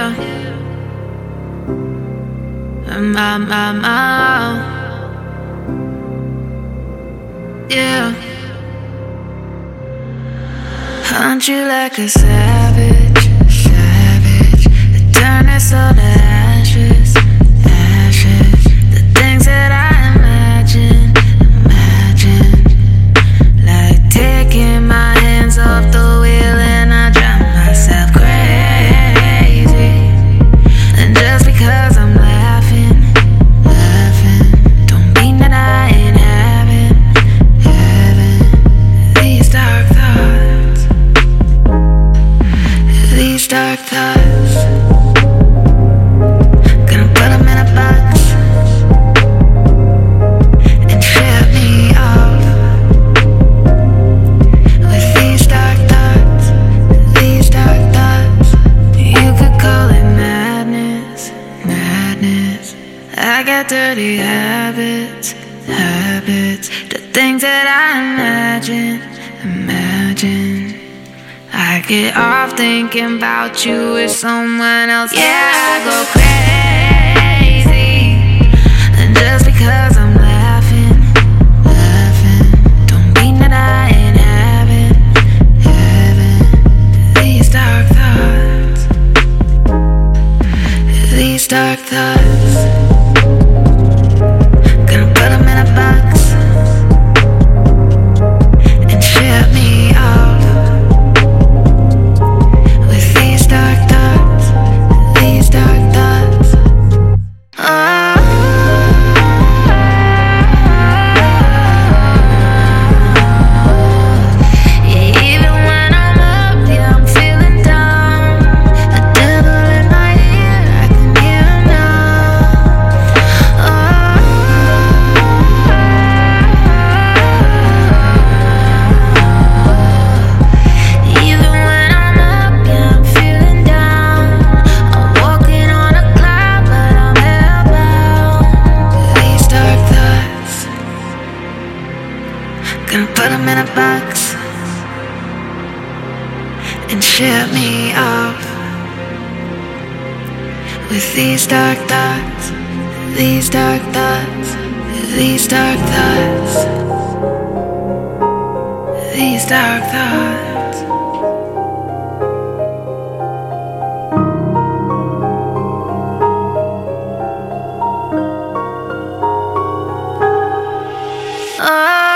Yeah. Yeah. Hunt you like a savage, savage. Turn us all to ashes, ashes. The things that I imagine, imagine. Like taking my hands off the wheel and I drive myself crazy. And just because I'm laughing, laughing, don't mean that I ain't having, having these dark thoughts, these dark thoughts. Gonna put them in a box and shut me off with these dark thoughts, these dark thoughts. You could call it madness, madness. I got dirty habits, habits. The things that I imagine, imagine. I get off thinking about you with someone else. Yeah, I go crazy. And just because I'm laughing, laughing, don't mean that I ain't having, having these dark thoughts, these dark thoughts. Gonna put them in a box and shut me off with these dark thoughts, these dark thoughts. Oh, yeah, even when I'm up, yeah, I'm feeling down. The devil in my ear, I can hear him now. Even when I'm up, yeah, I'm feeling down. I'm walking on a cloud, but I'm hellbound. These dark thoughts, gonna put them in a box and shut me off with these dark thoughts, these dark thoughts, these dark thoughts, these dark thoughts. Oh,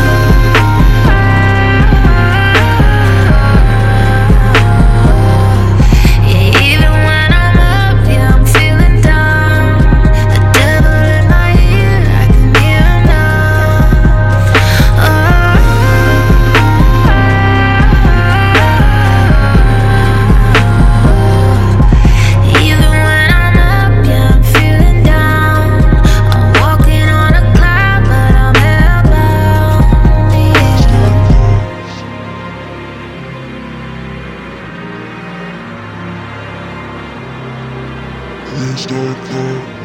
yeah, even when I'm up, yeah, I'm feeling down. The devil in my ear, I can hear him now. Even when I'm up, yeah, I'm feeling down. I'm walking on a cloud, but I'm hellbound. These dark thoughts.